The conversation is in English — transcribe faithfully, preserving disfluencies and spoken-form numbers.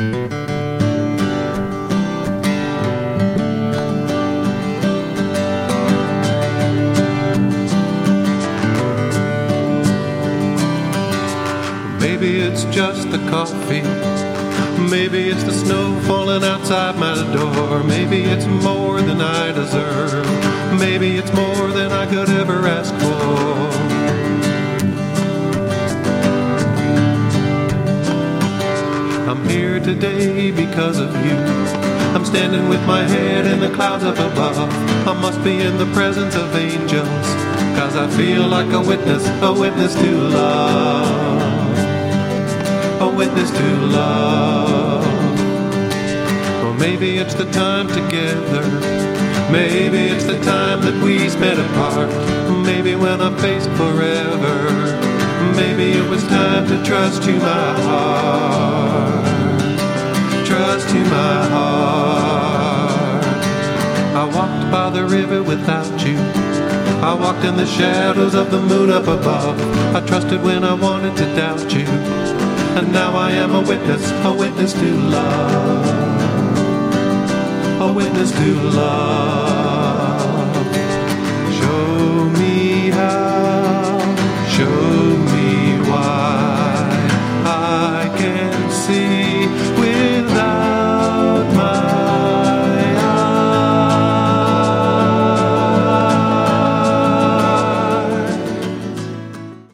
Maybe it's just the coffee. Maybe it's the snow falling outside my door. Maybe it's more than I deserve. Maybe it's more than I could ever ask for. I'm here today because of you. I'm standing with my head in the clouds up above. I must be in the presence of angels, 'cause I feel like a witness, a witness to love, a witness to love. Well, maybe it's the time together. Maybe it's the time that we spent apart. Maybe when I faced forever. Maybe it was time to trust you, my heart. Trust you, my heart. I walked by the river without you. I walked in the shadows of the moon up above. I trusted when I wanted to doubt you. And now I am a witness, a witness to love, a witness to love.